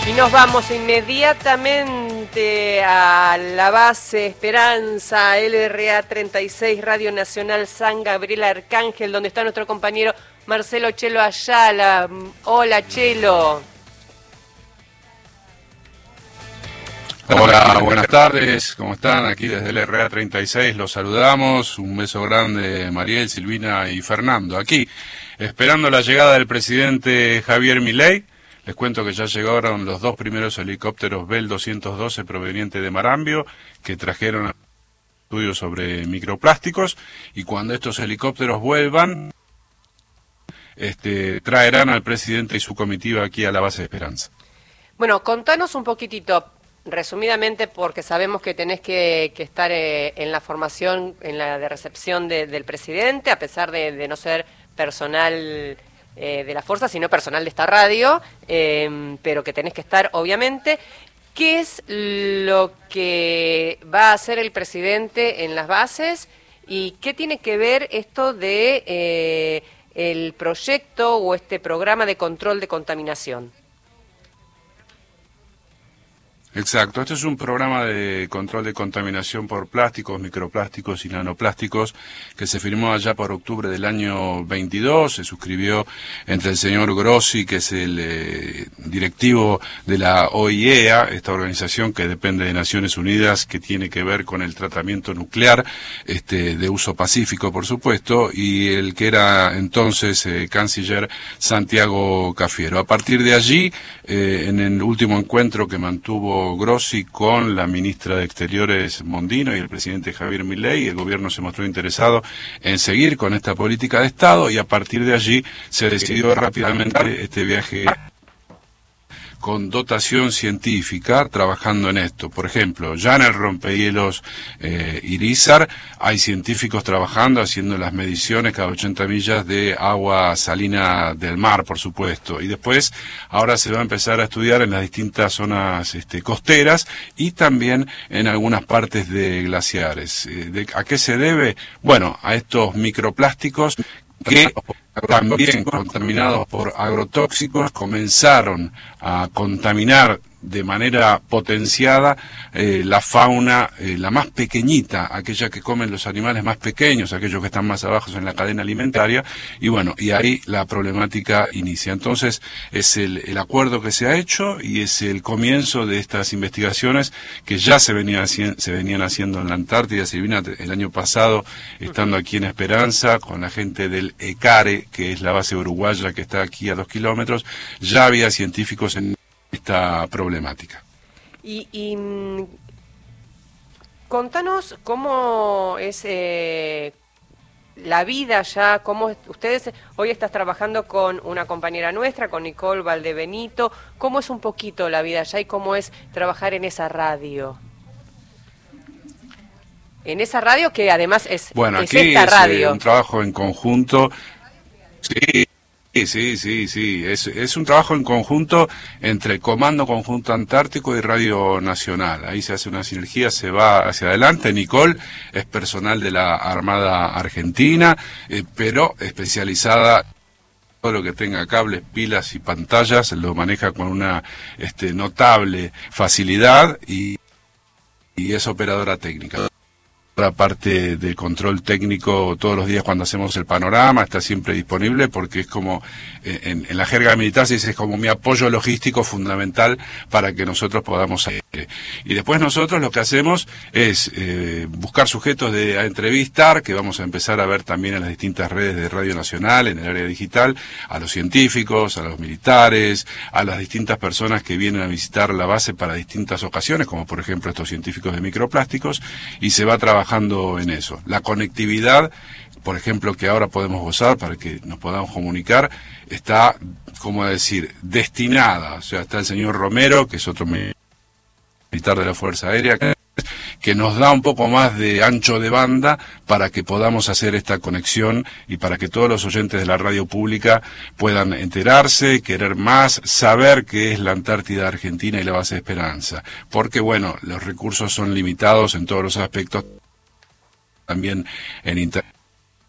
Y nos vamos inmediatamente a la base Esperanza, LRA 36, Radio Nacional San Gabriel Arcángel, donde está nuestro compañero Marcelo Chelo Ayala. Hola, Chelo. Hola, buenas tardes, ¿cómo están? Aquí desde el LRA 36 los saludamos, un beso grande Mariel, Silvina y Fernando, aquí esperando la llegada del presidente Javier Milei. Les cuento que ya llegaron los dos primeros helicópteros Bell 212 provenientes de Marambio, que trajeron estudios sobre microplásticos, y cuando estos helicópteros vuelvan, traerán al presidente y su comitiva aquí a la base de Esperanza. Bueno, contanos un poquitito, resumidamente, porque sabemos que tenés que estar en la formación, en la de recepción del presidente, a pesar de no ser personal de la fuerza, sino personal de esta radio, pero que tenés que estar, obviamente. ¿Qué es lo que va a hacer el presidente en las bases y qué tiene que ver esto de el proyecto o este programa de control de contaminación? Exacto, este es un programa de control de contaminación por plásticos, microplásticos y nanoplásticos que se firmó allá por octubre del año 22, se suscribió entre el señor Grossi, que es el directivo de la OIEA, esta organización que depende de Naciones Unidas, que tiene que ver con el tratamiento nuclear, de uso pacífico, por supuesto, y el que era entonces canciller Santiago Cafiero. A partir de allí, en el último encuentro que mantuvo Grossi con la ministra de Exteriores Mondino y el presidente Javier Milei, el gobierno se mostró interesado en seguir con esta política de Estado, y a partir de allí se decidió rápidamente este viaje con dotación científica, trabajando en esto. Por ejemplo, ya en el rompehielos Irízar hay científicos trabajando, haciendo las mediciones cada 80 millas de agua salina del mar, por supuesto. Y después, ahora se va a empezar a estudiar en las distintas zonas costeras y también en algunas partes de glaciares. ¿A qué se debe? Bueno, a estos microplásticos que también contaminados por agrotóxicos comenzaron a contaminar de manera potenciada la fauna, la más pequeñita, aquella que comen los animales más pequeños, aquellos que están más abajo en la cadena alimentaria, y bueno, y ahí la problemática inicia. Entonces es el acuerdo que se ha hecho y es el comienzo de estas investigaciones que ya se venían haciendo en la Antártida. Silvina, el año pasado, estando aquí en Esperanza con la gente del ECARE, que es la base uruguaya que está aquí a 2 kilómetros, ya había científicos en esta problemática. Y contanos cómo es la vida ya, cómo ustedes, hoy estás trabajando con una compañera nuestra, con Nicole Valdebenito, cómo es un poquito la vida allá y cómo es trabajar en esa radio. En esa radio que además es, bueno, es aquí esta radio. Un trabajo en conjunto. Sí. Es un trabajo en conjunto entre Comando Conjunto Antártico y Radio Nacional. Ahí se hace una sinergia, se va hacia adelante. Nicole es personal de la Armada Argentina, pero especializada en todo lo que tenga cables, pilas y pantallas, lo maneja con una notable facilidad y es operadora técnica. La parte del control técnico, todos los días cuando hacemos el panorama, está siempre disponible porque es como, en la jerga militar se dice, es como mi apoyo logístico fundamental para que nosotros podamos y después nosotros lo que hacemos es buscar sujetos a entrevistar, que vamos a empezar a ver también en las distintas redes de Radio Nacional, en el área digital, a los científicos, a los militares, a las distintas personas que vienen a visitar la base para distintas ocasiones, como por ejemplo estos científicos de microplásticos, y se va trabajando en eso. La conectividad, por ejemplo, que ahora podemos gozar para que nos podamos comunicar, está, como decir, destinada. O sea, está el señor Romero, que es otro militar de la Fuerza Aérea, que nos da un poco más de ancho de banda para que podamos hacer esta conexión y para que todos los oyentes de la radio pública puedan enterarse, querer más, saber qué es la Antártida Argentina y la base de Esperanza. Porque, bueno, los recursos son limitados en todos los aspectos, también en Internet.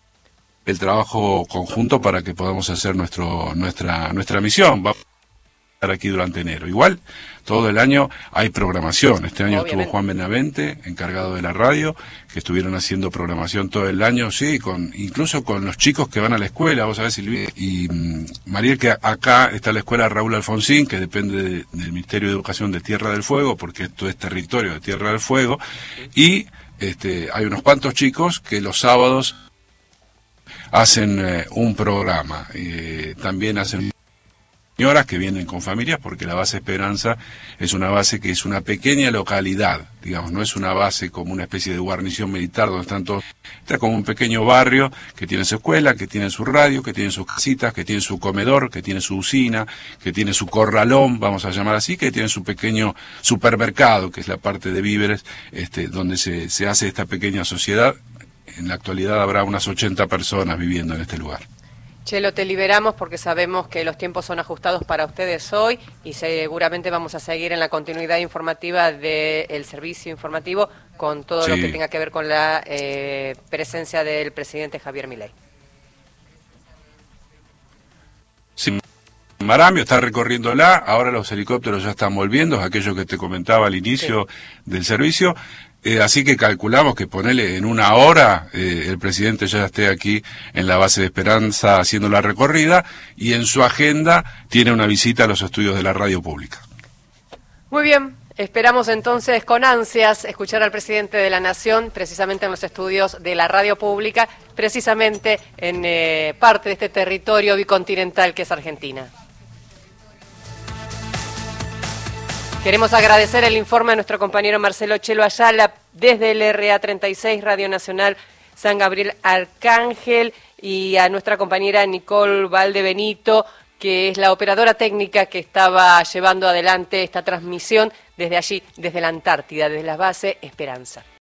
El trabajo conjunto para que podamos hacer nuestra misión. aquí durante enero. Igual, todo el año hay programación. Este año Obviamente. estuvo Juan Benavente, encargado de la radio, que estuvieron haciendo programación todo el año, sí, incluso con los chicos que van a la escuela, vos sabés, Silvia. Y Mariel, que acá está la escuela Raúl Alfonsín, que depende del Ministerio de Educación de Tierra del Fuego, porque esto es territorio de Tierra del Fuego, y hay unos cuantos chicos que los sábados hacen un programa, también hacen señoras que vienen con familias, porque la base Esperanza es una base que es una pequeña localidad, digamos, no es una base como una especie de guarnición militar donde están todos, está como un pequeño barrio que tiene su escuela, que tiene su radio, que tiene sus casitas, que tiene su comedor, que tiene su usina, que tiene su corralón, vamos a llamar así, que tiene su pequeño supermercado, que es la parte de víveres, donde se hace esta pequeña sociedad. En la actualidad habrá unas 80 personas viviendo en este lugar. Chelo, te liberamos porque sabemos que los tiempos son ajustados para ustedes hoy y seguramente vamos a seguir en la continuidad informativa del servicio informativo con todo lo que tenga que ver con la presencia del presidente Javier Milei. Sí. Marambio está recorriéndola, ahora los helicópteros ya están volviendo, es aquello que te comentaba al inicio del servicio. Así que calculamos que ponele en una hora el presidente ya esté aquí en la base de Esperanza haciendo la recorrida y en su agenda tiene una visita a los estudios de la radio pública. Muy bien, esperamos entonces con ansias escuchar al presidente de la Nación precisamente en los estudios de la radio pública, precisamente en parte de este territorio bicontinental que es Argentina. Queremos agradecer el informe a nuestro compañero Marcelo Chelo Ayala desde el RA36 Radio Nacional San Gabriel Arcángel y a nuestra compañera Nicole Valdebenito, que es la operadora técnica que estaba llevando adelante esta transmisión desde allí, desde la Antártida, desde la base Esperanza.